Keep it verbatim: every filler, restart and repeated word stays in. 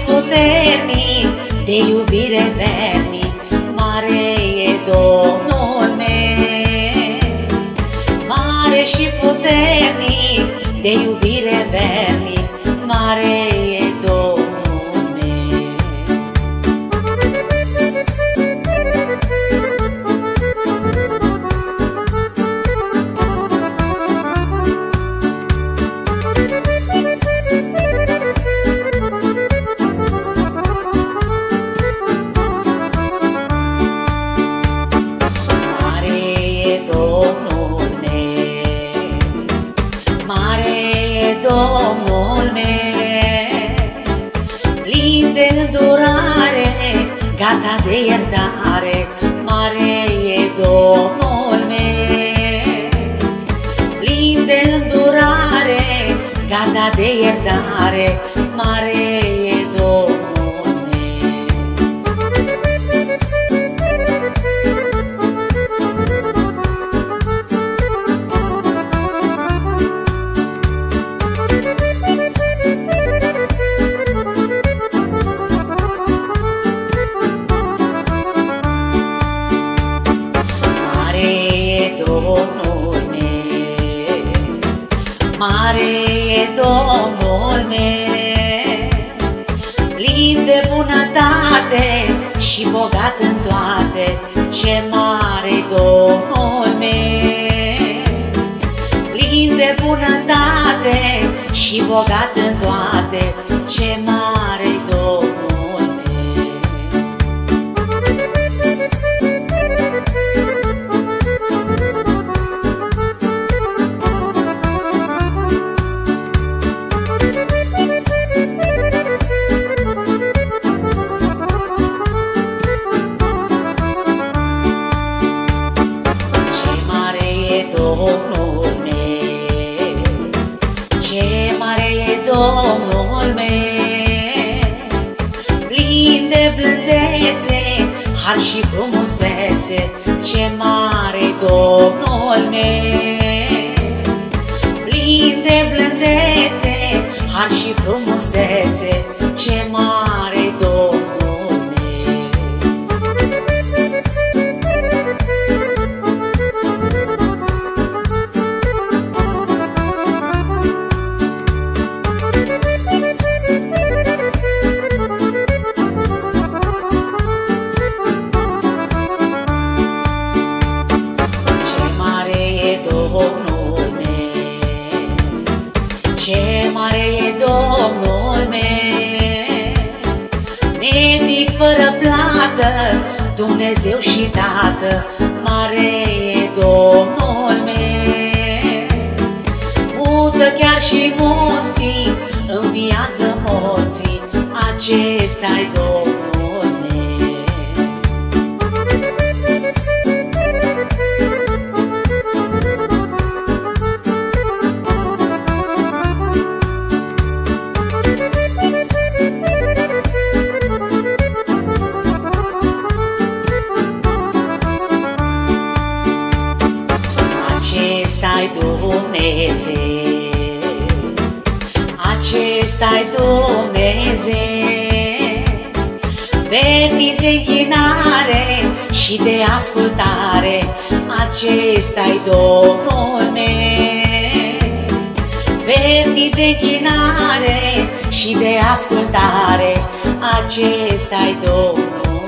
puternic, de iubire vernic, mare e Domnul meu. Mare și puternic, de iubire vernic, mare e Domnul meu. Domnul meu, plin de îndurare, gata de iertare, mare e Domnul meu. Plin de îndurare, gata de iertare, mare e Domnul Domnul meu, mare e Domnul meu, plin de bunătate și bogat în toate, ce mare Domnul meu. Plin de bunătate și bogat în toate, ce mare Domnul meu. Domnul meu, ce mare e Domnul meu, plin de blândețe, har și frumusețe, ce mare Domnul meu. Plin de blândețe, har și frumusețe, ce mare Domnul meu. Ce mare e Domnul meu, medic fără plată, Dumnezeu și Tată, mare e Domnul meu. Mută chiar și munții, înviază morții, acesta-i Domnul meu. Acesta-i Dumnezeu, acesta-i Dumnezeu, vernic de închinare și de ascultare, acesta-i Domnul meu. Vernic de închinare și de ascultare, acesta-i Domnul meu.